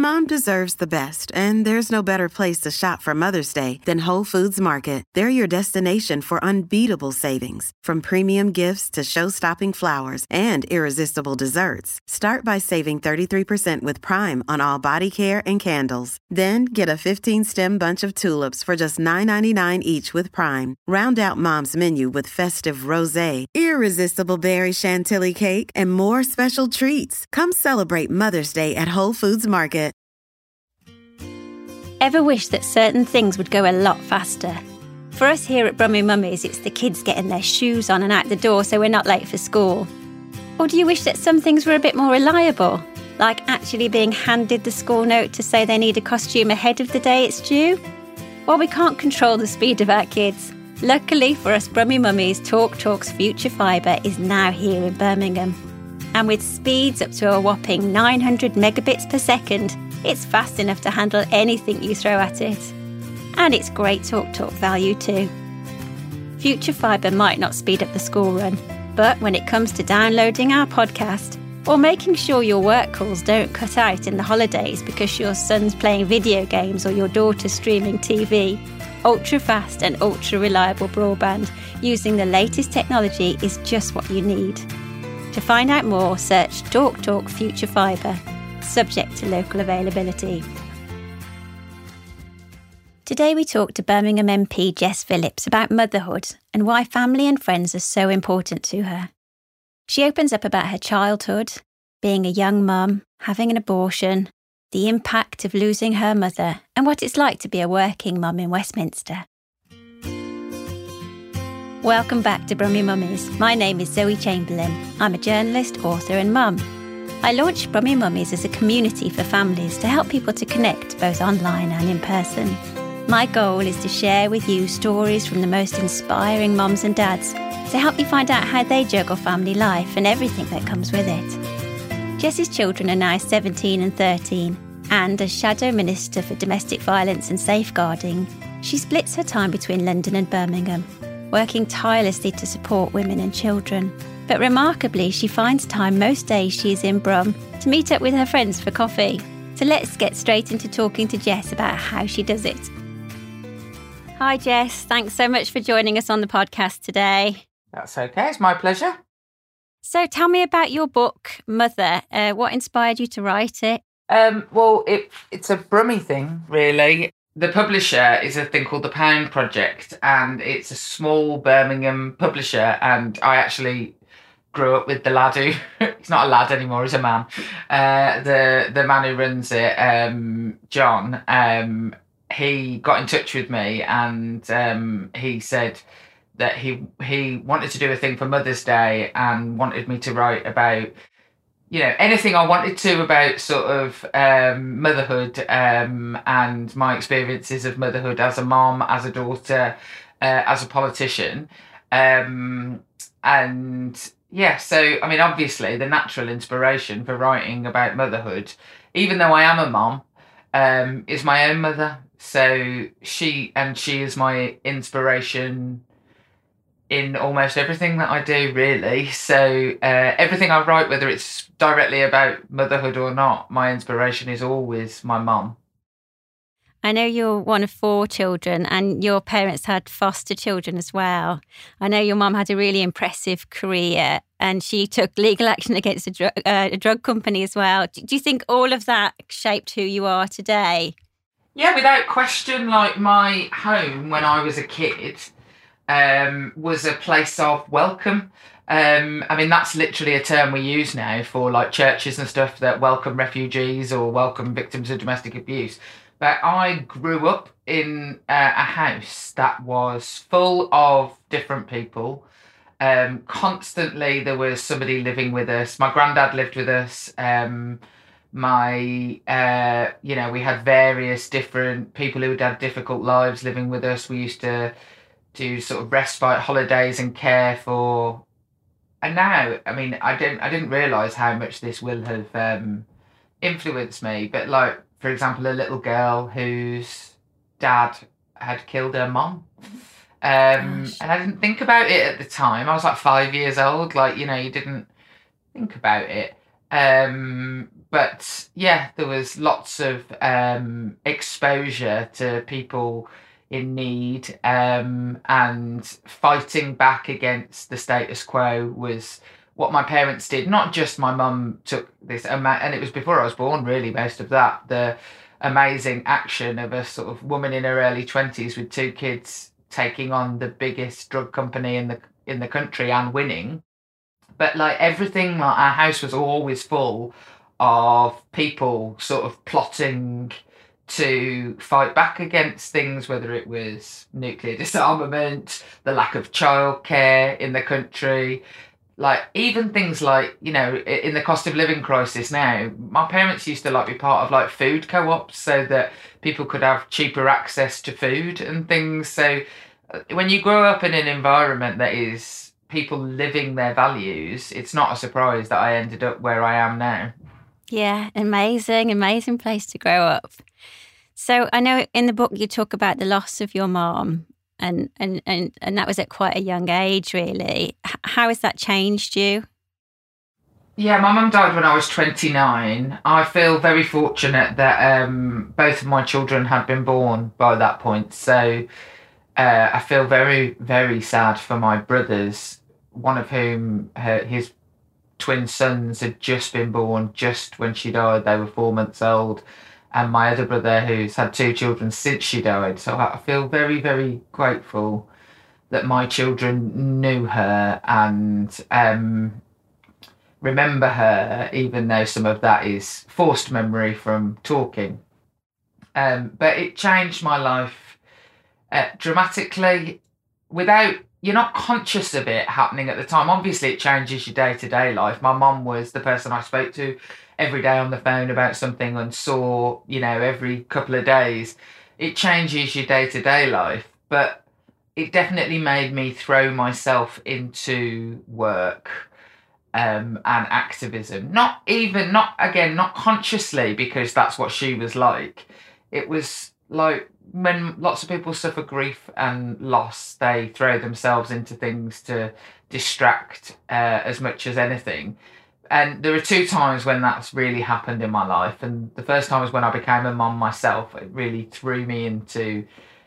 Mom deserves the best, and there's no better place to shop for Mother's Day than Whole Foods Market. They're your destination for unbeatable savings, from premium gifts to show-stopping flowers and irresistible desserts. Start by saving 33% with Prime on all body care and candles. Then get a 15-stem bunch of tulips for just $9.99 each with Prime. Round out Mom's menu with festive rosé, irresistible berry chantilly cake, and more special treats. Come celebrate Mother's Day at Whole Foods Market. Ever wish that certain things would go a lot faster? For us here at Brummy Mummies, it's the kids getting their shoes on and out the door so we're not late for school. Or do you wish that some things were a bit more reliable? Like actually being handed the school note to say they need a costume ahead of the day it's due? Well, we can't control the speed of our kids. Luckily for us Brummy Mummies, TalkTalk's Future Fibre is now here in Birmingham. And with speeds up to a whopping 900 megabits per second, it's fast enough to handle anything you throw at it. And it's great TalkTalk value too. Future Fibre might not speed up the school run, but when it comes to downloading our podcast or making sure your work calls don't cut out in the holidays because your son's playing video games or your daughter's streaming TV, ultra-fast and ultra-reliable broadband using the latest technology is just what you need. To find out more, search TalkTalk Future Fibre, subject to local availability. Today we talk to Birmingham MP Jess Phillips about motherhood and why family and friends are so important to her. She opens up about her childhood, being a young mum, having an abortion, the impact of losing her mother, and what it's like to be a working mum in Westminster. Welcome back to Brummy Mummies. My name is Zoe Chamberlain. I'm a journalist, author and mum. I launched Brummy Mummies as a community for families to help people to connect both online and in person. My goal is to share with you stories from the most inspiring mums and dads to help you find out how they juggle family life and everything that comes with it. Jess's children are now 17 and 13, and as Shadow Minister for Domestic Violence and Safeguarding, she splits her time between London and Birmingham, working tirelessly to support women and children. But remarkably, she finds time most days she is in Brum to meet up with her friends for coffee. So let's get straight into talking to Jess about how she does it. Hi Jess, thanks so much for joining us on the podcast today. That's okay, it's my pleasure. So tell me about your book, Mother. What inspired you to write it? Well, it's a Brummy thing, really. The publisher is a thing called the Pound Project, and it's a small Birmingham publisher, and I actually grew up with the lad who, he's not a lad anymore, he's a man. The man who runs it, John, he got in touch with me and he said that he wanted to do a thing for Mother's Day and wanted me to write about, you know, anything I wanted to about sort of motherhood and my experiences of motherhood as a mom, as a daughter, as a politician. And yeah, so, I mean, obviously the natural inspiration for writing about motherhood, even though I am a mom, is my own mother. So she is my inspiration in almost everything that I do, really. So everything I write, whether it's directly about motherhood or not, my inspiration is always my mum. I know you're one of 4 children and your parents had foster children as well. I know your mum had a really impressive career and she took legal action against a drug company as well. Do you think all of that shaped who you are today? Yeah, without question. Like, my home when I was a kid was a place of welcome. I mean, that's literally a term we use now for like churches and stuff that welcome refugees or welcome victims of domestic abuse. But I grew up in a house that was full of different people. Constantly there was somebody living with us. My granddad lived with us. We had various different people who had had difficult lives living with us. We used to do sort of respite holidays and care for. And now, I mean, I didn't realise how much this will have influenced me. But like, for example, a little girl whose dad had killed her mum. And I didn't think about it at the time. I was like 5 years old. Like, you know, you didn't think about it. But yeah, there was lots of exposure to people in need, and fighting back against the status quo was what my parents did. Not just my mum took this, and it was before I was born, really, most of that. The amazing action of a sort of woman in her early 20s with 2 kids taking on the biggest drug company in the country and winning. But like everything, like our house was always full of people sort of plotting to fight back against things, whether it was nuclear disarmament, the lack of childcare in the country, like even things like, you know, in the cost of living crisis now, my parents used to like be part of like food co-ops so that people could have cheaper access to food and things. So when you grow up in an environment that is people living their values, it's not a surprise that I ended up where I am now. Yeah, amazing place to grow up. So I know in the book you talk about the loss of your mom, and that was at quite a young age, really. How has that changed you? Yeah, my mum died when I was 29. I feel very fortunate that both of my children had been born by that point. So I feel very, very sad for my brothers, one of whom, his twin sons had just been born just when she died. They were 4 months old. And my other brother, who's had 2 children since she died. So I feel very, very grateful that my children knew her and remember her, even though some of that is forced memory from talking. But it changed my life dramatically without, you're not conscious of it happening at the time. Obviously it changes your day-to-day life. My mum was the person I spoke to every day on the phone about something and saw, you know, every couple of days. It changes your day-to-day life, but it definitely made me throw myself into work and activism. Not consciously, because that's what she was like. It was like when lots of people suffer grief and loss, they throw themselves into things to distract as much as anything. And there are 2 times when that's really happened in my life. And the first time was when I became a mum myself. It really threw me into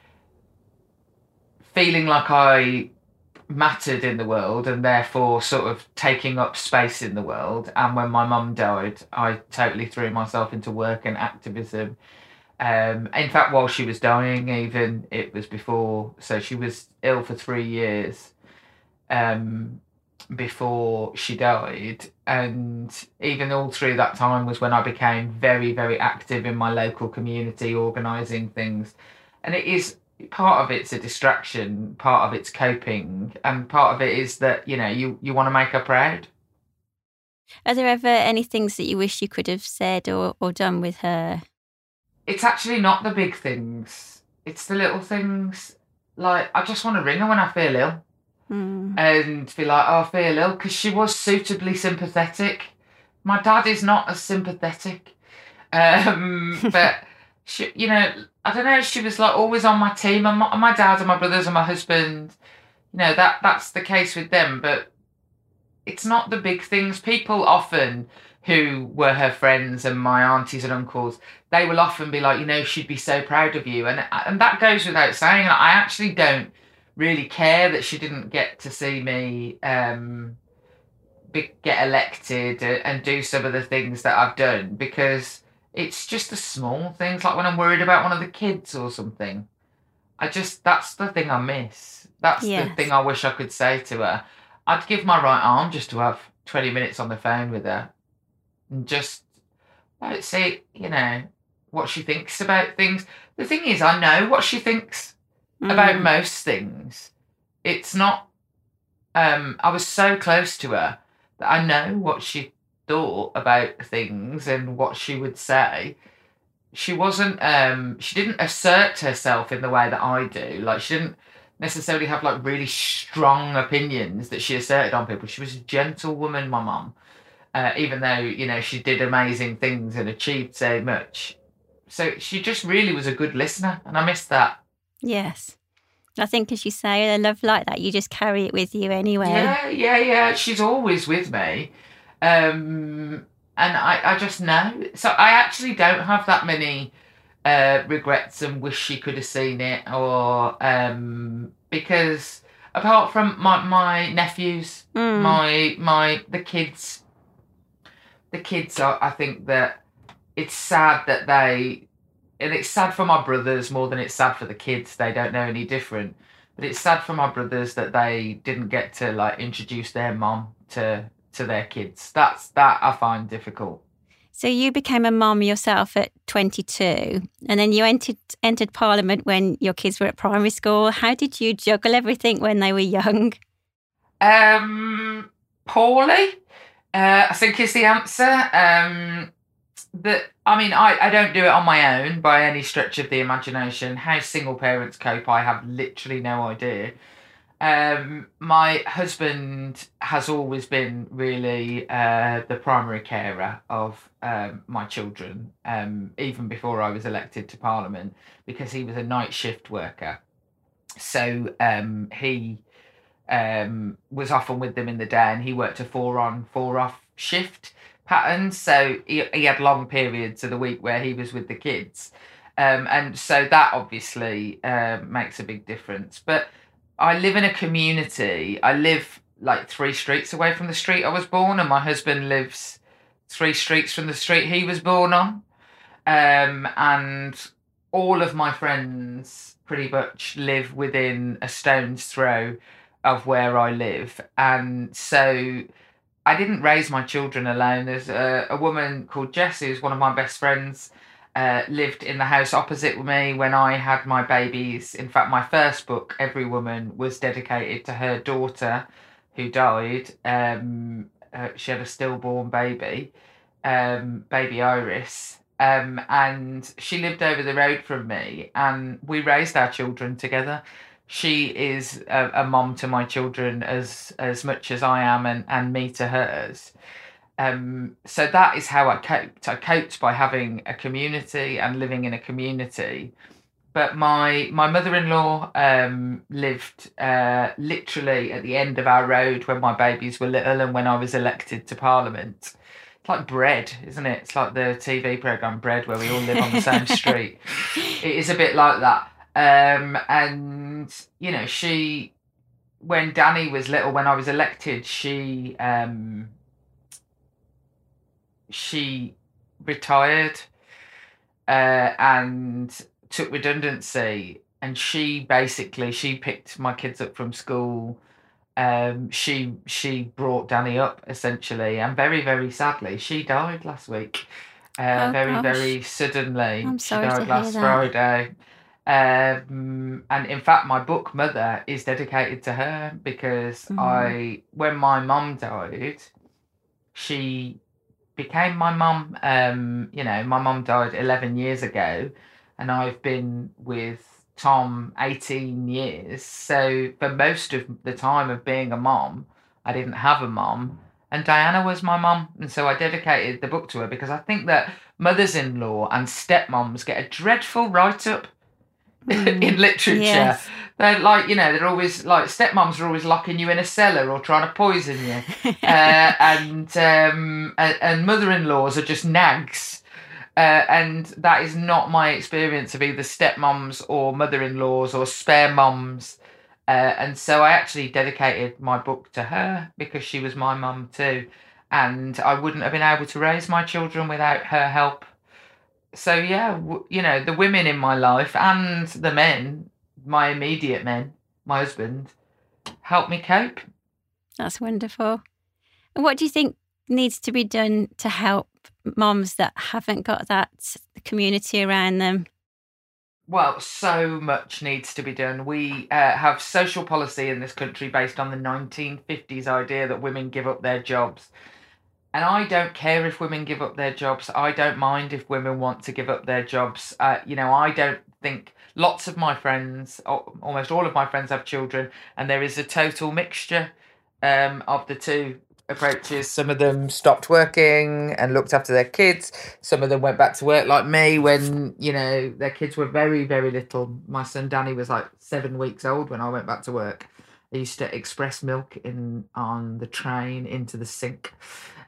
feeling like I mattered in the world and therefore sort of taking up space in the world. And when my mum died, I totally threw myself into work and activism. In fact, while she was dying, even, it was before. So she was ill for 3 years before she died. And even all through that time was when I became very, very active in my local community, organising things. And it is, part of it's a distraction, part of it's coping, and part of it is that, you know, you want to make her proud. Are there ever any things that you wish you could have said or done with her? It's actually not the big things. It's the little things. Like, I just want to ring her when I feel ill. And be like, oh, I feel ill, because she was suitably sympathetic. My dad is not as sympathetic. But, she, you know, I don't know, she was like always on my team. And my dad and my brothers and my husband, you know, that's the case with them. But it's not the big things. People often, who were her friends and my aunties and uncles, they will often be like, you know, she'd be so proud of you. And that goes without saying. And I actually don't really care that she didn't get to see me get elected and do some of the things that I've done, because it's just the small things, like when I'm worried about one of the kids or something. That's the thing I miss. That's the thing I wish I could say to her. I'd give my right arm just to have 20 minutes on the phone with her and just see, you know, what she thinks about things. The thing is, I know what she thinks about most things. It's not, I was so close to her that I know what she thought about things and what she would say. She wasn't, she didn't assert herself in the way that I do. Like, she didn't necessarily have like really strong opinions that she asserted on people. She was a gentle woman, my mum, even though, you know, she did amazing things and achieved so much. So she just really was a good listener, and I miss that. Yes. I think, as you say, a love like that, you just carry it with you anyway. Yeah. She's always with me. And And I just know. So I actually don't have that many regrets and wish she could have seen it, or because apart from my nephews, the kids are, I think that it's sad that and it's sad for my brothers more than it's sad for the kids. They don't know any different. But it's sad for my brothers that they didn't get to like introduce their mom to their kids. That I find difficult. So you became a mum yourself at 22, and then you entered Parliament when your kids were at primary school. How did you juggle everything when they were young? Poorly, I think is the answer. I don't do it on my own by any stretch of the imagination. How single parents cope, I have literally no idea. My husband has always been really the primary carer of my children, even before I was elected to Parliament, because he was a night shift worker. So he was often with them in the day, and he worked a 4-on, 4-off shift pattern. So he had long periods of the week where he was with the kids. And so that obviously makes a big difference. But I live in a community. I live like 3 streets away from the street I was born, and my husband lives 3 streets from the street he was born on. And all of my friends pretty much live within a stone's throw of where I live. And so I didn't raise my children alone. There's a woman called Jess, who's one of my best friends, lived in the house opposite with me when I had my babies. In fact, my first book, Every Woman, was dedicated to her daughter who died. She had a stillborn baby, baby Iris, and she lived over the road from me, and we raised our children together. She is a mom to my children as much as I am, and me to hers. So that is how I coped. I coped by having a community and living in a community. But my mother-in-law lived literally at the end of our road when my babies were little and when I was elected to Parliament. It's like Bread, isn't it? It's like the TV programme Bread, where we all live on the same street. It is a bit like that. And, you know, when Danny was little, when I was elected, she retired and took redundancy, and she picked my kids up from school. She brought Danny up essentially, and very, very sadly she died last week. Very suddenly. I'm sorry she died to hear last that. Friday. And in fact my book Mother is dedicated to her, because when my mum died, she became my mum. My mum died 11 years ago, and I've been with Tom 18 years. So for most of the time of being a mom, I didn't have a mom, and Diana was my mum. And so I dedicated the book to her, because I think that mothers-in-law and stepmoms get a dreadful write-up in literature. Yes. They're like, they're always like, stepmoms are always locking you in a cellar or trying to poison you. And mother-in-laws are just nags. And that is not my experience of either stepmoms or mother-in-laws or spare moms. And so I actually dedicated my book to her, because she was my mum too. And I wouldn't have been able to raise my children without her help. So yeah, the women in my life and the men, my immediate men, my husband, helped me cope. That's wonderful. And what do you think needs to be done to help moms that haven't got that community around them? Well, so much needs to be done. We have social policy in this country based on the 1950s idea that women give up their jobs. And I don't care if women give up their jobs. I don't mind if women want to give up their jobs. I don't think lots of my friends, almost all of my friends, have children, and there is a total mixture of the two approaches. Some of them stopped working and looked after their kids. Some of them went back to work like me when, their kids were very, very little. My son Danny was like 7 weeks old when I went back to work. I used to express milk on the train into the sink.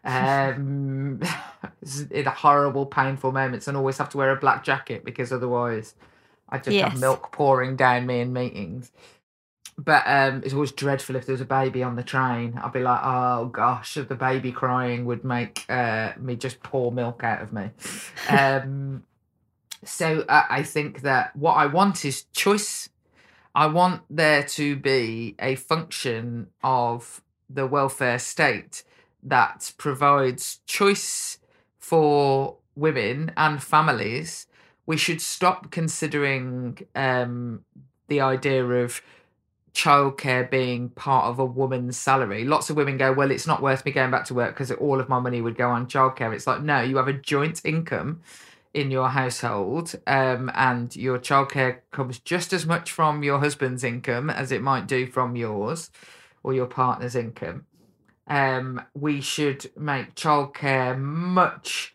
in horrible, painful moments, and always have to wear a black jacket because otherwise I just have milk pouring down me in meetings. But it's always dreadful if there was a baby on the train. I'd be like, oh gosh, the baby crying would make me just pour milk out of me. So I think that what I want is choice. I want there to be a function of the welfare state that provides choice for women and families. We should stop considering the idea of childcare being part of a woman's salary. Lots of women go, well, it's not worth me going back to work because all of my money would go on childcare. It's like, no, you have a joint income in your household, and your childcare comes just as much from your husband's income as it might do from yours or your partner's income. We should make childcare much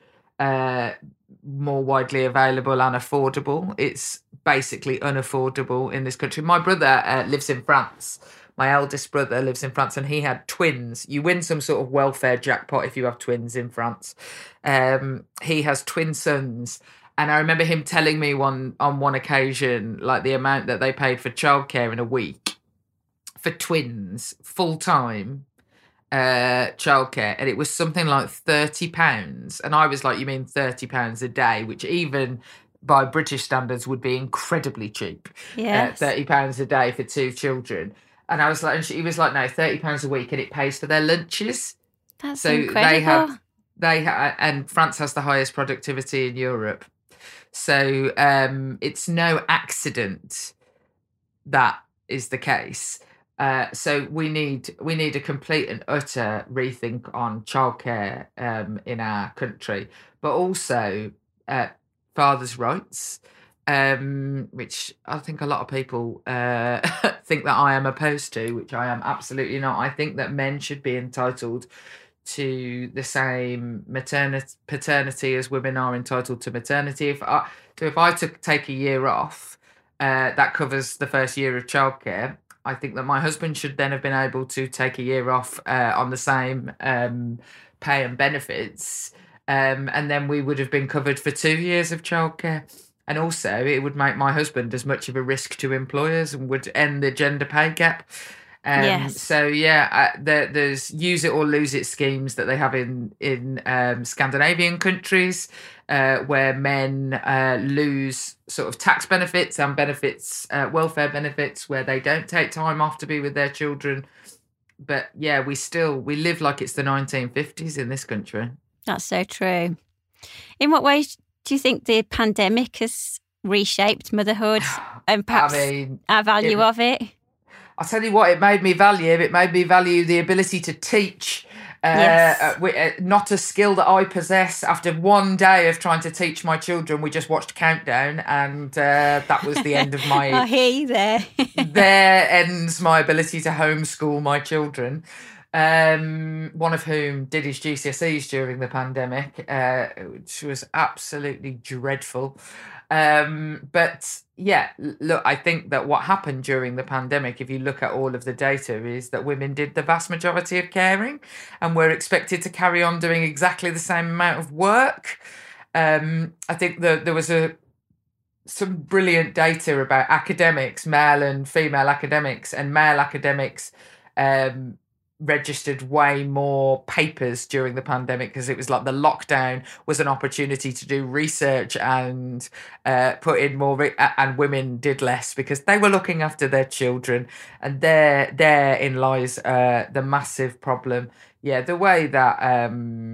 more widely available and affordable. It's basically unaffordable in this country. My brother lives in France. My eldest brother lives in France, and he had twins. You win some sort of welfare jackpot if you have twins in France. He has twin sons, and I remember him telling me on one occasion, like the amount that they paid for childcare in a week for twins, full time childcare, and it was something like £30. And I was like, you mean £30 a day, which even by British standards would be incredibly cheap. Yes. £30 a day for two children. And I was like, and he was like, no, £30 a week, and it pays for their lunches. That's so incredible. They have, and France has the highest productivity in Europe. So it's no accident that is the case. So we need a complete and utter rethink on childcare in our country, but also fathers' rights, which I think a lot of people think that I am opposed to, which I am absolutely not. I think that men should be entitled to the same paternity as women are entitled to maternity. If I take a year off, that covers the first year of childcare. I think that my husband should then have been able to take a year off on the same pay and benefits, and then we would have been covered for 2 years of childcare. And also, it would make my husband as much of a risk to employers and would end the gender pay gap. Yes. So there's use it or lose it schemes that they have in Scandinavian countries, where men lose sort of tax benefits and welfare benefits, where they don't take time off to be with their children. But yeah, we live like it's the 1950s in this country. That's so true. In what ways do you think the pandemic has reshaped motherhood and perhaps our value of it? I'll tell you what, it made me value. It made me value the ability to teach. Not a skill that I possess. After one day of trying to teach my children, we just watched Countdown, and that was the end of my... I hear you there. There ends my ability to homeschool my children. One of whom did his GCSEs during the pandemic, which was absolutely dreadful. But yeah, look, I think that what happened during the pandemic, if you look at all of the data, is that women did the vast majority of caring and were expected to carry on doing exactly the same amount of work. I think that there was some brilliant data about academics, male and female academics, and male academics registered way more papers during the pandemic because it was like the lockdown was an opportunity to do research and put in more and women did less because they were looking after their children, and therein lies the massive problem. Yeah, the way that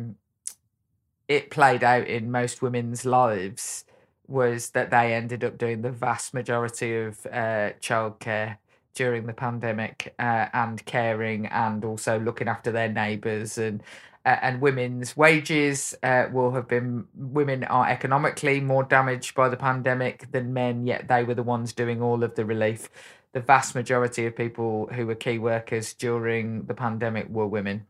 it played out in most women's lives was that they ended up doing the vast majority of childcare during the pandemic, and caring, and also looking after their neighbours, and women's wages women are economically more damaged by the pandemic than men, yet they were the ones doing all of the relief. The vast majority of people who were key workers during the pandemic were women.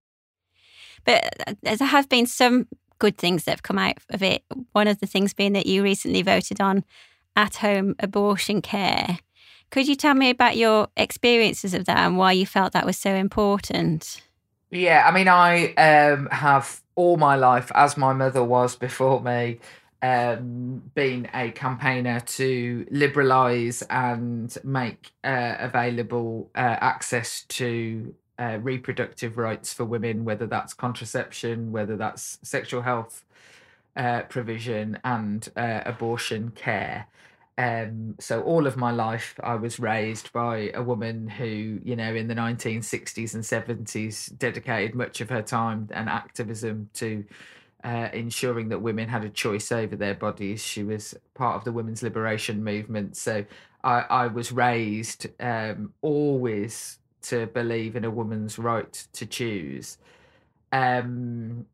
But there have been some good things that have come out of it. One of the things being that you recently voted on at-home abortion care. Could you tell me about your experiences of that and why you felt that was so important? Yeah, I mean, I have all my life, as my mother was before me, been a campaigner to liberalise and make available access to reproductive rights for women, whether that's contraception, whether that's sexual health provision, and abortion care. So all of my life, I was raised by a woman who, in the 1960s and 70s, dedicated much of her time and activism to ensuring that women had a choice over their bodies. She was part of the women's liberation movement. So I was raised always to believe in a woman's right to choose. Um,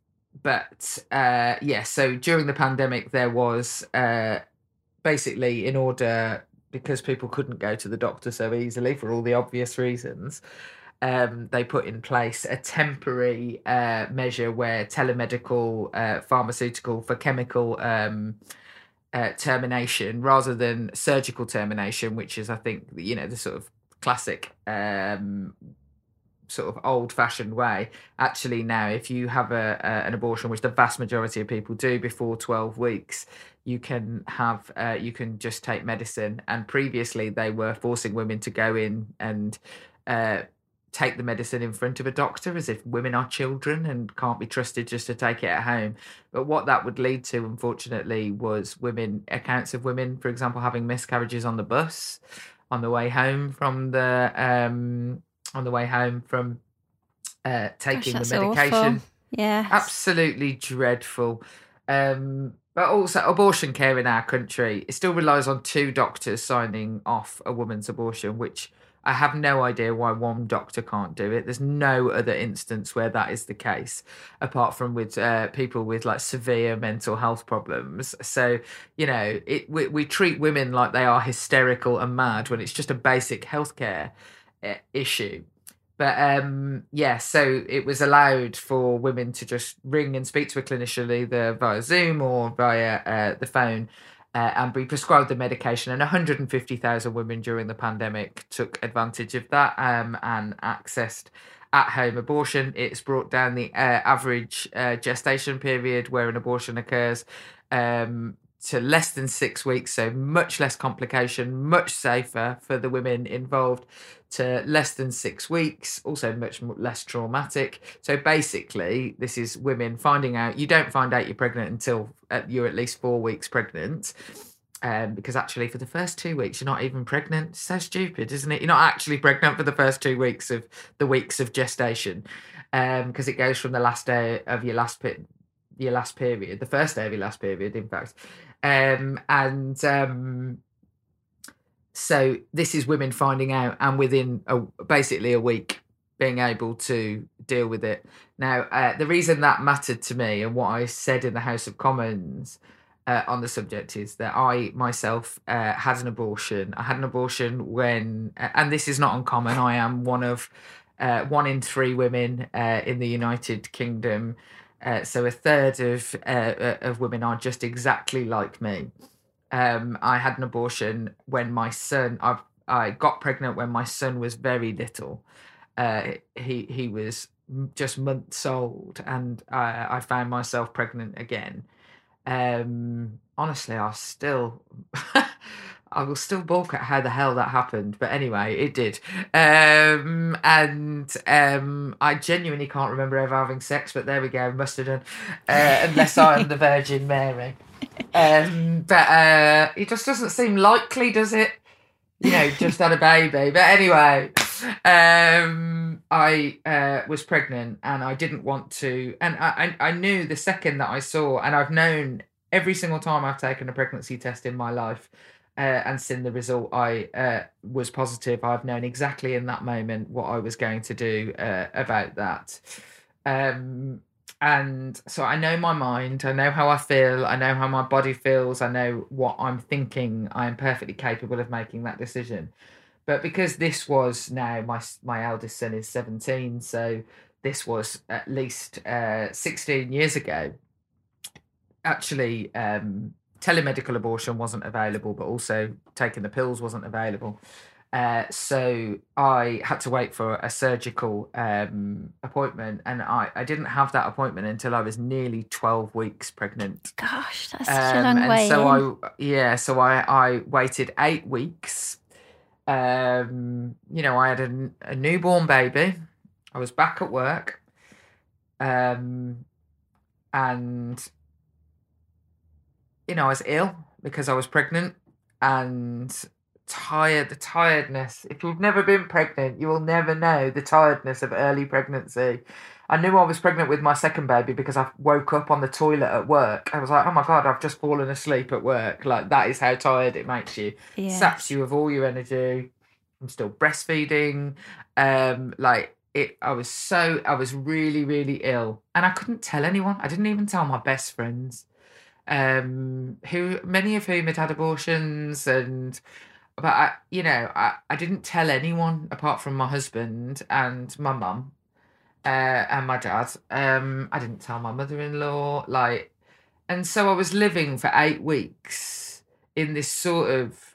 but so during the pandemic, there was basically, in order, because people couldn't go to the doctor so easily for all the obvious reasons, they put in place a temporary measure where telemedical pharmaceutical for chemical termination rather than surgical termination, which is, I think, the sort of classic sort of old-fashioned way. Actually, now, if you have an abortion, which the vast majority of people do before 12 weeks, you can just take medicine. And previously, they were forcing women to go in and take the medicine in front of a doctor, as if women are children and can't be trusted just to take it at home. But what that would lead to, unfortunately, was accounts of women, for example, having miscarriages on the bus on the way home from taking Gosh, the that's medication. awful. Yeah. Absolutely dreadful. But also, abortion care in our country, it still relies on 2 doctors signing off a woman's abortion, which I have no idea why one doctor can't do it. There's no other instance where that is the case, apart from with people with like severe mental health problems. So, we treat women like they are hysterical and mad when it's just a basic healthcare issue. But so it was allowed for women to just ring and speak to a clinician either via Zoom or via the phone and be prescribed the medication. And 150,000 women during the pandemic took advantage of that and accessed at-home abortion. It's brought down the average gestation period where an abortion occurs to less than 6 weeks, so much less complication, much safer for the women involved, to less than 6 weeks, also much less traumatic. So basically, this is women finding out. You don't find out you're pregnant until you're at least 4 weeks pregnant. Because actually, for the first 2 weeks, you're not even pregnant. It's so stupid, isn't it? You're not actually pregnant for the first 2 weeks of the weeks of gestation, because it goes from the last day of your last period, the first day of your last period, in fact. So this is women finding out, and within basically a week being able to deal with it. Now, the reason that mattered to me and what I said in the House of Commons on the subject is that I myself had an abortion. I had an abortion when, and this is not uncommon, I am one in 3 women in the United Kingdom. So a third of women are just exactly like me. I had an abortion when my son. I got pregnant when my son was very little. He was just months old, and I found myself pregnant again. Honestly, I will still balk at how the hell that happened, but anyway, it did. I genuinely can't remember ever having sex, but there we go, must have done, unless I am the Virgin Mary. But it just doesn't seem likely, does it? Just had a baby. But anyway, I was pregnant and I didn't want to. And I knew the second that I saw, and I've known every single time I've taken a pregnancy test in my life and seen the result, I was positive. I've known exactly in that moment what I was going to do about that. And so I know my mind, I know how I feel, I know how my body feels, I know what I'm thinking. I am perfectly capable of making that decision. But because this was now, my eldest son is 17, so this was at least 16 years ago, actually telemedical abortion wasn't available, but also taking the pills wasn't available. So I had to wait for a surgical appointment, and I didn't have that appointment until I was nearly 12 weeks pregnant. Gosh, that's such a long And way so in. I waited 8 weeks. I had a newborn baby. I was back at work. And I was ill because I was pregnant and tired. The tiredness. If you've never been pregnant, you will never know the tiredness of early pregnancy. I knew I was pregnant with my second baby because I woke up on the toilet at work. I was like, oh my God, I've just fallen asleep at work. Like, that is how tired it makes you. Yes. Saps you of all your energy. I'm still breastfeeding. I was really, really ill. And I couldn't tell anyone. I didn't even tell my best friends. Many of whom had abortions, but I didn't tell anyone apart from my husband and my mum, and my dad. I didn't tell my mother-in-law, and so I was living for 8 weeks in this sort of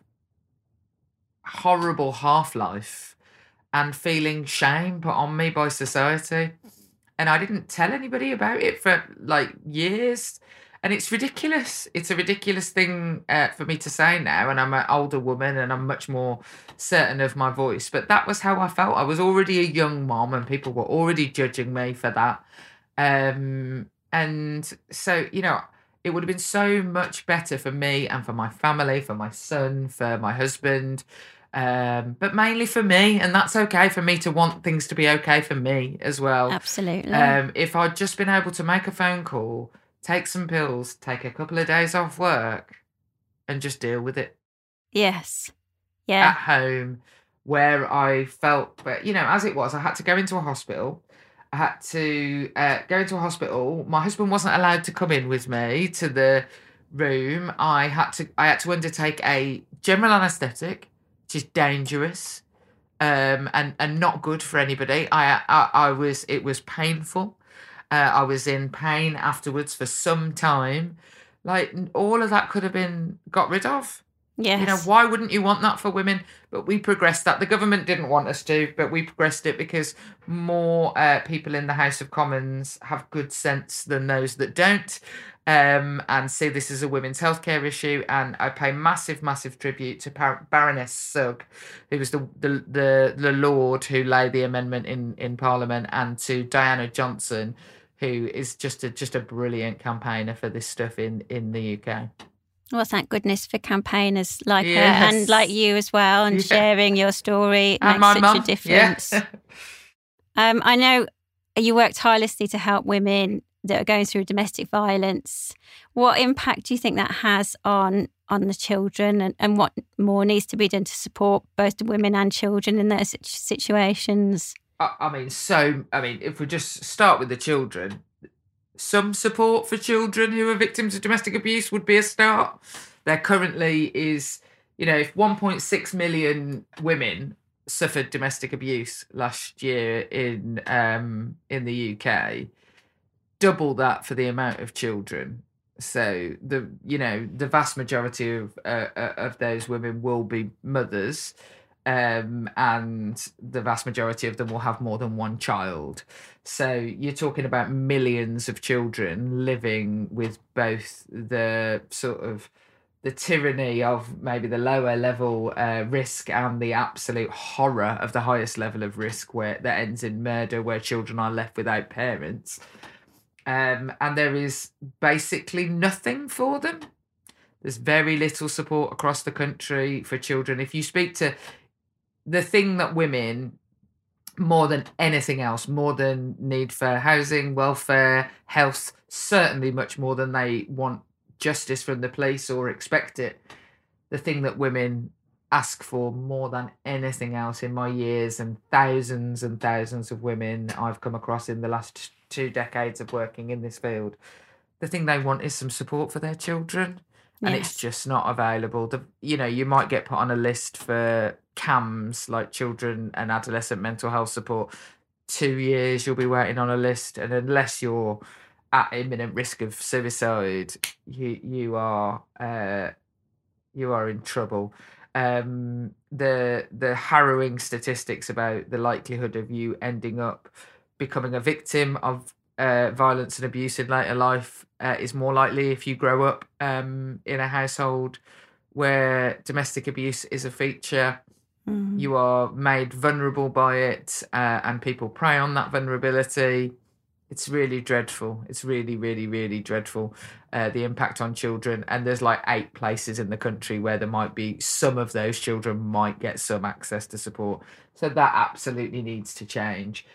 horrible half-life and feeling shame put on me by society. And I didn't tell anybody about it for years. And it's ridiculous. It's a ridiculous thing for me to say now. And I'm an older woman and I'm much more certain of my voice. But that was how I felt. I was already a young mom and people were already judging me for that. And so, it would have been so much better for me and for my family, for my son, for my husband, but mainly for me. And that's okay for me to want things to be okay for me as well. Absolutely. If I'd just been able to make a phone call, take some pills, take a couple of days off work and just deal with it. Yes. Yeah. At home where I felt, but as it was, I had to go into a hospital. I had to go into a hospital. My husband wasn't allowed to come in with me to the room. I had to undertake a general anaesthetic, which is dangerous, and not good for anybody. It was painful. I was in pain afterwards for some time. All of that could have been got rid of. Yes. Why wouldn't you want that for women? But we progressed that. The government didn't want us to, but we progressed it because more people in the House of Commons have good sense than those that don't, and see this as a women's healthcare issue. And I pay massive, massive tribute to Baroness Sugg, who was the Lord who laid the amendment in Parliament, and to Diana Johnson, who is just a brilliant campaigner for this stuff in the UK. Well, thank goodness for campaigners like her and like you as well, and sharing your story. It and makes my such a difference. Yeah. I know you work tirelessly to help women that are going through domestic violence. What impact do you think that has on the children, and what more needs to be done to support both the women and children in those situations? If we just start with the children, some support for children who are victims of domestic abuse would be a start. There currently is, if 1.6 million women suffered domestic abuse last year in the UK, double that for the amount of children. So the vast majority of those women will be mothers. And the vast majority of them will have more than one child. So you're talking about millions of children living with both the sort of the tyranny of maybe the lower level risk and the absolute horror of the highest level of risk, where that ends in murder, where children are left without parents. And there is basically nothing for them. There's very little support across the country for children. If you speak to the thing that women, more than anything else, more than need for housing, welfare, health, certainly much more than they want justice from the police or expect it, the thing that women ask for more than anything else in my years and thousands of women I've come across in the last 2 decades of working in this field, the thing they want is some support for their children. And it's just not available. You might get put on a list for CAMS, like children and adolescent mental health support. 2 years you'll be waiting on a list, and unless you're at imminent risk of suicide, you are in trouble. the harrowing statistics about the likelihood of you ending up becoming a victim of violence and abuse in later life is more likely if you grow up in a household where domestic abuse is a feature. You are made vulnerable by it, and people prey on that vulnerability. It's really dreadful. It's really, really, really dreadful, the impact on children. And there's like 8 places in the country where there might be some of those children might get some access to support. So that absolutely needs to change.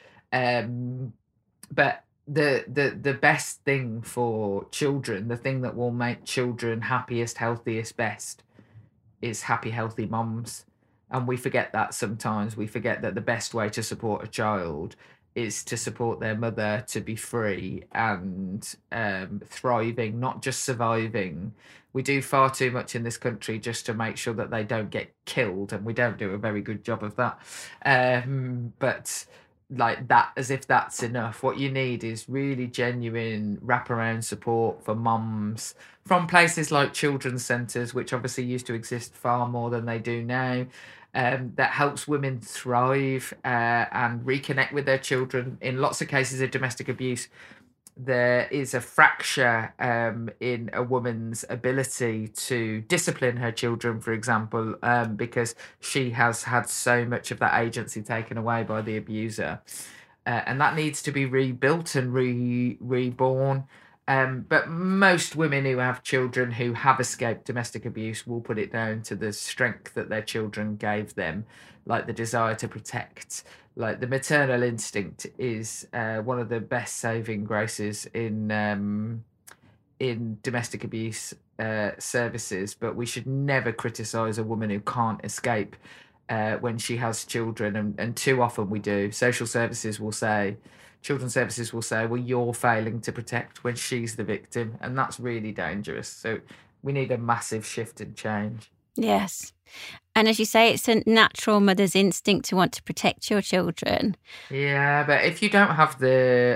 But the best thing for children, the thing that will make children happiest, healthiest, best, is happy, healthy mums. And we forget that sometimes. We forget that the best way to support a child is to support their mother to be free and thriving, not just surviving. We do far too much in this country just to make sure that they don't get killed, and we don't do a very good job of that. But like that, as if that's enough. What you need is really genuine wraparound support for mums from places like children's centres, which obviously used to exist far more than they do now. That helps women thrive and reconnect with their children. In lots of cases of domestic abuse, there is a fracture in a woman's ability to discipline her children, for example, because she has had so much of that agency taken away by the abuser. And that needs to be rebuilt and reborn. But most women who have children who have escaped domestic abuse will put it down to the strength that their children gave them, like the desire to protect. Like the maternal instinct is one of the best saving graces in domestic abuse services. But we should never criticise a woman who can't escape when she has children, and too often we do. Children's services will say, well, you're failing to protect, when she's the victim, and that's really dangerous. So we need a massive shift and change. Yes. And as you say, it's a natural mother's instinct to want to protect your children. Yeah, but if you don't have the...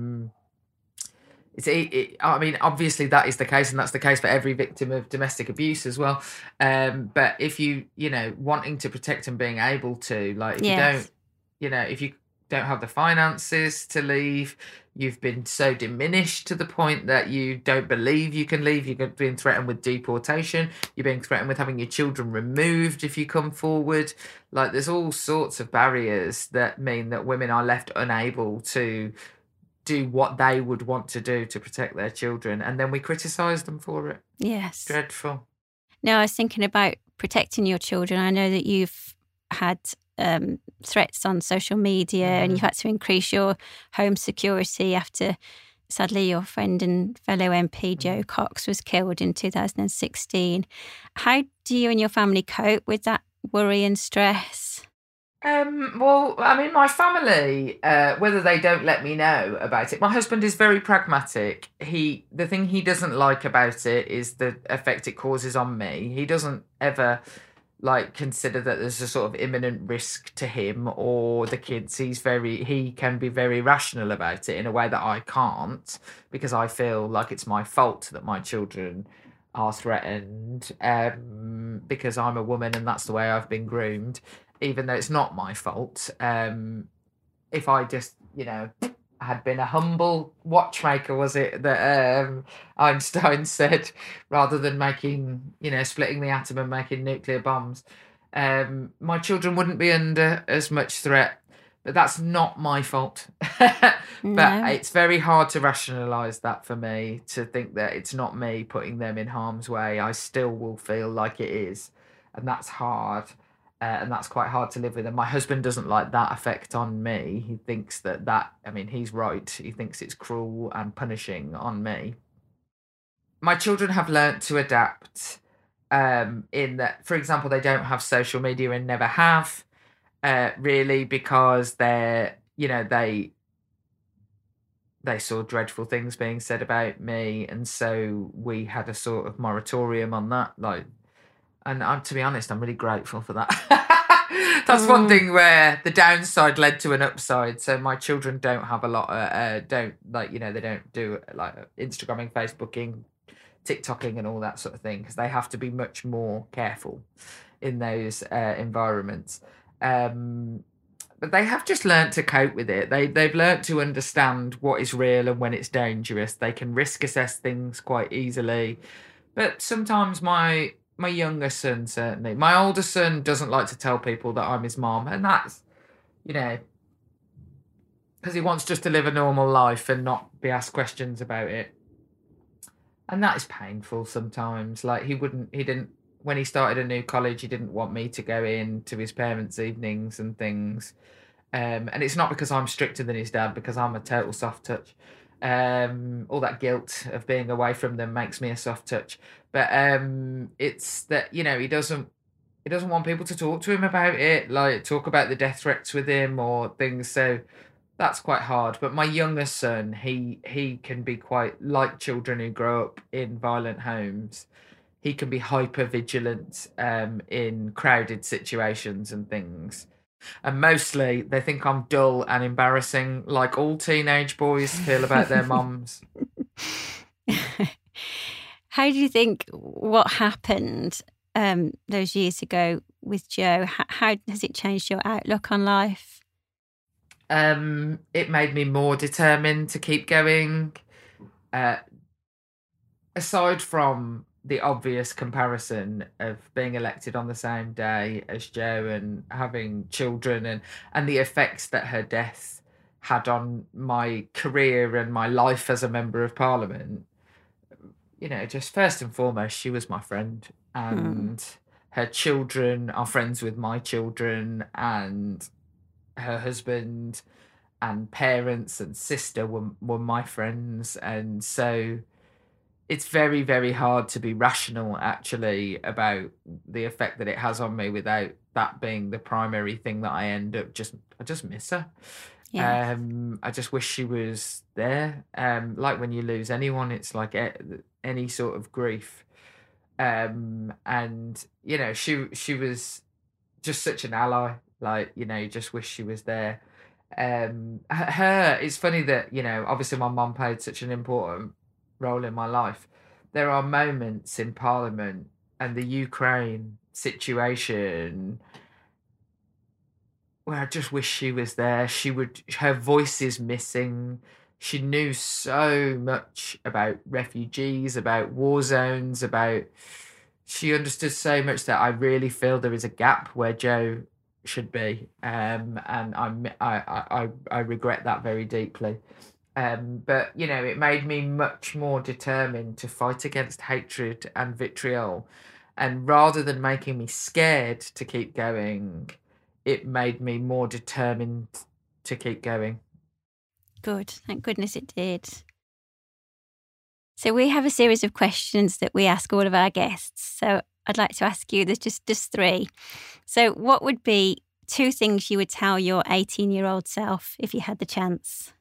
I mean, obviously that is the case, and that's the case for every victim of domestic abuse as well. But if you wanting to protect and being able to, like, if if you don't have the finances to leave, you've been so diminished to the point that you don't believe you can leave, you're being threatened with deportation, you're being threatened with having your children removed if you come forward. Like, there's all sorts of barriers that mean that women are left unable to do what they would want to do to protect their children, and then we criticise them for it. Yes. Dreadful. Now, I was thinking about protecting your children. I know that you've had threats on social media, and you've had to increase your home security after, sadly, your friend and fellow MP Jo Cox was killed in 2016. How do you and your family cope with that worry and stress? Well, I mean, my family, whether they don't let me know about it, my husband is very pragmatic. The thing he doesn't like about it is the effect it causes on me. He doesn't ever consider that there's a sort of imminent risk to him or the kids. He can be very rational about it in a way that I can't, because I feel like it's my fault that my children are threatened, because I'm a woman and that's the way I've been groomed, even though it's not my fault. If I just, had been a humble watchmaker, was it, that Einstein said, rather than making, splitting the atom and making nuclear bombs, my children wouldn't be under as much threat. But that's not my fault. No. But it's very hard to rationalise that for me, to think that it's not me putting them in harm's way. I still will feel like it is. And that's hard. And that's quite hard to live with. And my husband doesn't like that effect on me. He thinks he's right. He thinks it's cruel and punishing on me. My children have learnt to adapt, in that, for example, they don't have social media and never have, really, because they saw dreadful things being said about me. And so we had a sort of moratorium on that, and to be honest, I'm really grateful for that. That's one thing where the downside led to an upside. So my children don't have a lot of, they don't do Instagramming, Facebooking, TikToking and all that sort of thing, because they have to be much more careful. in those environments. But they have just learnt to cope with it. They've learnt to understand what is real and when it's dangerous. They can risk assess things quite easily. But sometimes my younger son, certainly, my older son doesn't like to tell people that I'm his mom, and that's, because he wants just to live a normal life and not be asked questions about it. And that is painful sometimes. Like he didn't, when he started a new college, he didn't want me to go in to his parents' evenings and things. And it's not because I'm stricter than his dad, because I'm a total soft touch. All that guilt of being away from them makes me a soft touch. But it's that, he doesn't want people to talk to him about it, like talk about the death threats with him or things. So that's quite hard. But my youngest son, he can be quite like children who grow up in violent homes. He can be hyper vigilant in crowded situations and things. And mostly they think I'm dull and embarrassing, like all teenage boys feel about their mums. How do you think what happened those years ago with Joe, how has it changed your outlook on life? It made me more determined to keep going. Aside from the obvious comparison of being elected on the same day as Joe and having children and the effects that her death had on my career and my life as a member of Parliament, just first and foremost, she was my friend, and her children are friends with my children, and her husband and parents and sister were my friends. And so it's very, very hard to be rational, actually, about the effect that it has on me without that being the primary thing that I end up I just miss her. Yeah. I just wish she was there. Like when you lose anyone, it's like any sort of grief. And, she was just such an ally. Like, you just wish she was there. It's funny that, obviously my mum played such an important role in my life. There are moments in Parliament and the Ukraine situation where I just wish she was there. Her voice is missing. She knew so much about refugees, about war zones, she understood so much that I really feel there is a gap where Joe should be. And I regret that very deeply. But, it made me much more determined to fight against hatred and vitriol. And rather than making me scared to keep going, it made me more determined to keep going. Good. Thank goodness it did. So we have a series of questions that we ask all of our guests. So I'd like to ask you, there's just three. So what would be 2 things you would tell your 18-year-old self if you had the chance?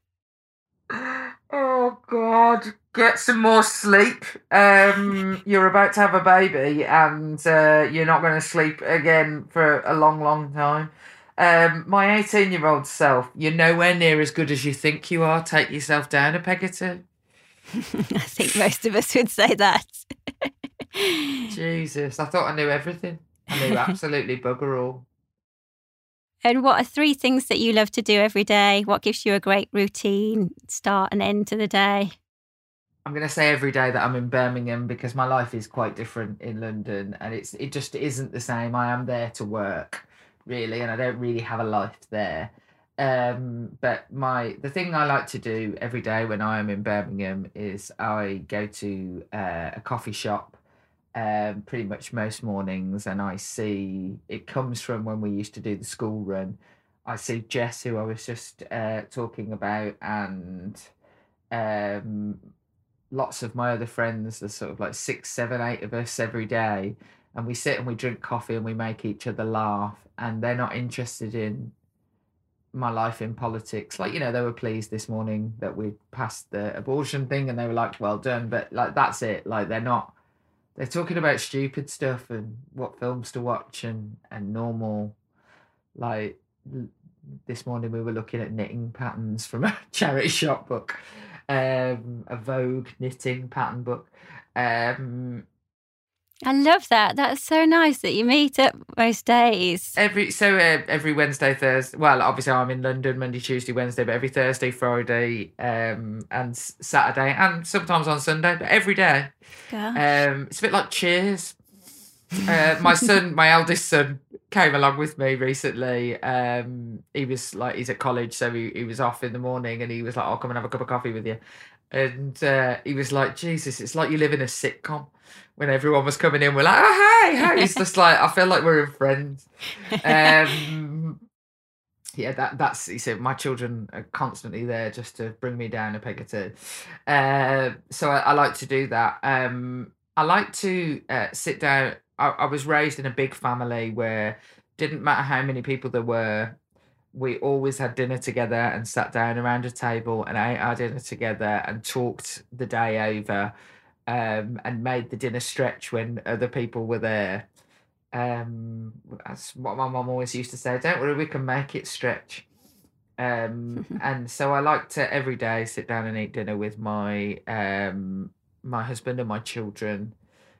Oh, God. Get some more sleep. You're about to have a baby and you're not going to sleep again for a long, long time. My 18-year-old self, you're nowhere near as good as you think you are. Take yourself down a peg or two. I think most of us would say that. Jesus, I thought I knew everything. I knew absolutely bugger all. And what are 3 things that you love to do every day? What gives you a great routine, start and end to the day? I'm going to say every day that I'm in Birmingham, because my life is quite different in London and it just isn't the same. I am there to work, really, and I don't really have a life there. But the thing I like to do every day when I am in Birmingham is I go to a coffee shop pretty much most mornings, and I see, it comes from when we used to do the school run. I see Jess, who I was just talking about, and lots of my other friends. There's sort of like 6, 7, 8 of us every day, and we sit and we drink coffee and we make each other laugh, and they're not interested in my life in politics. Like, they were pleased this morning that we passed the abortion thing and they were like, well done, but like that's it. Like they're talking about stupid stuff and what films to watch and normal, like this morning we were looking at knitting patterns from a charity shop book, a Vogue knitting pattern book. I love that. That's so nice that you meet up most days. Every Wednesday, Thursday. Well, obviously I'm in London Monday, Tuesday, Wednesday, but every Thursday, Friday, and Saturday, and sometimes on Sunday, but every day. Gosh. It's a bit like Cheers. My eldest son, came along with me recently. He's at college, so he was off in the morning, and he was like, "I'll come and have a cup of coffee with you." And he was like, "Jesus, it's like you live in a sitcom." When everyone was coming in, we're like, "Oh, hey!" It's just like, I feel like we're in Friends. Yeah, that's. He said, my children are constantly there just to bring me down a peg or two. So I like to do that. I like to sit down. I was raised in a big family where didn't matter how many people there were, we always had dinner together and sat down around a table and ate our dinner together and talked the day over, and made the dinner stretch when other people were there. That's what my mum always used to say. Don't worry, we can make it stretch. And so I like to every day sit down and eat dinner with my my husband and my children.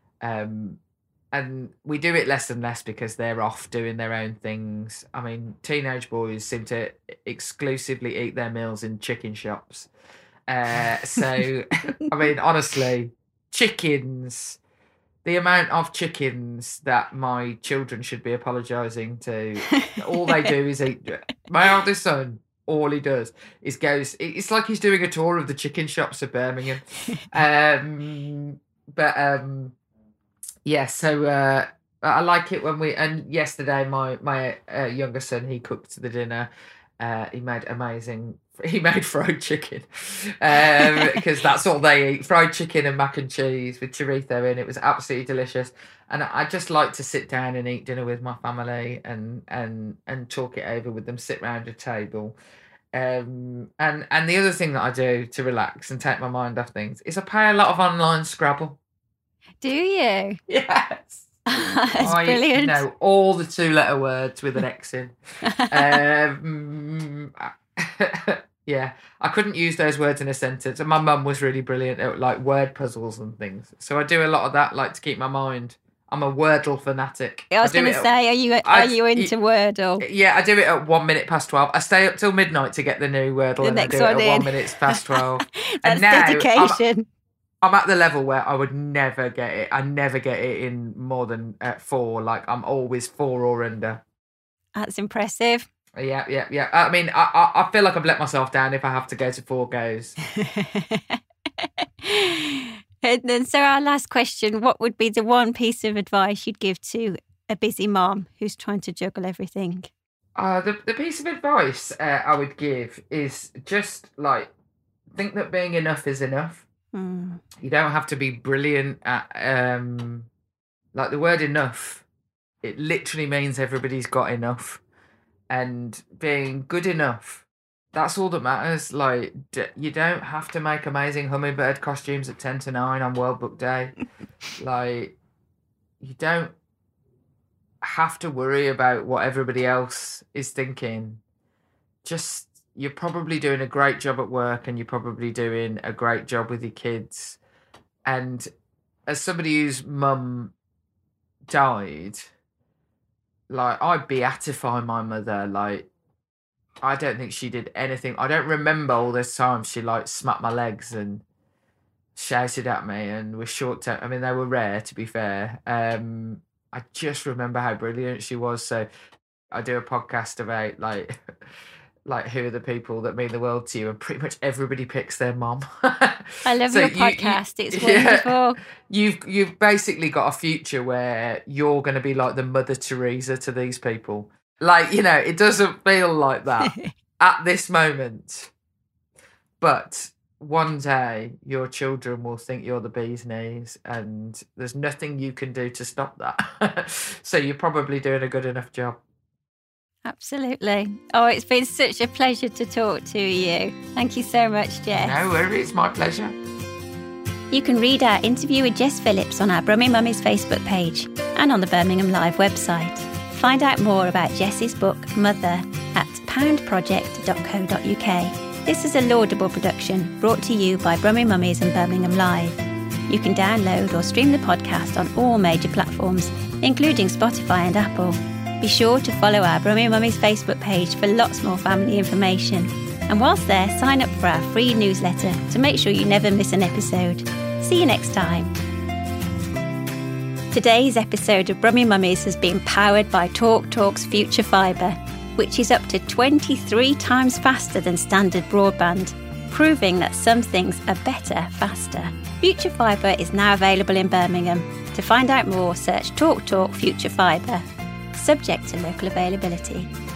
And we do it less and less because they're off doing their own things. I mean, teenage boys seem to exclusively eat their meals in chicken shops. So, I mean, honestly, chickens, the amount of chickens that my children should be apologising to, all they do is eat. My oldest son, all he does is goes, it's like he's doing a tour of the chicken shops of Birmingham. Yeah, so I like it when and yesterday my younger son, he cooked the dinner. He made fried chicken, because that's all they eat, fried chicken and mac and cheese with chorizo in. It was absolutely delicious. And I just like to sit down and eat dinner with my family and talk it over with them, sit round a table. And the other thing that I do to relax and take my mind off things is I play a lot of online Scrabble. Do you? Yes. That's brilliant. I know all the 2-letter words with an X in. Yeah, I couldn't use those words in a sentence. And my mum was really brilliant at like word puzzles and things. So I do a lot of that, like to keep my mind. I'm a Wordle fanatic. I was going to say, are you into Wordle? Yeah, I do it at 1 minute past 12. I stay up till midnight to get the new Wordle, and I do it at 1 minute past 12. That's and now dedication. I'm at the level where I would never get it. I never get it in more than 4. Like, I'm always 4 or under. That's impressive. Yeah. I mean, I feel like I've let myself down if I have to go to 4 goes. And then, so our last question, what would be the one piece of advice you'd give to a busy mom who's trying to juggle everything? The piece of advice I would give is just, like, think that being enough is enough. You don't have to be brilliant at, like, the word enough, it literally means everybody's got enough. And being good enough, that's all that matters. Like, you don't have to make amazing hummingbird costumes at 10 to 9 on World Book Day. Like, you don't have to worry about what everybody else is thinking. Just, you're probably doing a great job at work and you're probably doing a great job with your kids. And as somebody whose mum died, like, I beatify my mother. Like, I don't think she did anything. I don't remember all this time she, like, smacked my legs and shouted at me and was short. I mean, they were rare, to be fair. I just remember how brilliant she was. So I do a podcast about, like, who are the people that mean the world to you, and pretty much everybody picks their mom. I love your podcast. It's wonderful. You've basically got a future where you're going to be like the Mother Teresa to these people. Like, you know, it doesn't feel like that at this moment. But one day your children will think you're the bee's knees, and there's nothing you can do to stop that. So you're probably doing a good enough job. Absolutely. Oh, it's been such a pleasure to talk to you. Thank you so much, Jess. No worries, my pleasure. You can read our interview with Jess Phillips on our Brummy Mummies Facebook page and on the Birmingham Live website. Find out more about Jess's book, Mother, at poundproject.co.uk. This is a laudable production brought to you by Brummy Mummies and Birmingham Live. You can download or stream the podcast on all major platforms, including Spotify and Apple. Be sure to follow our Brummy Mummies Facebook page for lots more family information. And whilst there, sign up for our free newsletter to make sure you never miss an episode. See you next time. Today's episode of Brummy Mummies has been powered by TalkTalk's Future Fibre, which is up to 23 times faster than standard broadband, proving that some things are better faster. Future Fibre is now available in Birmingham. To find out more, search TalkTalk Future Fibre, subject to local availability.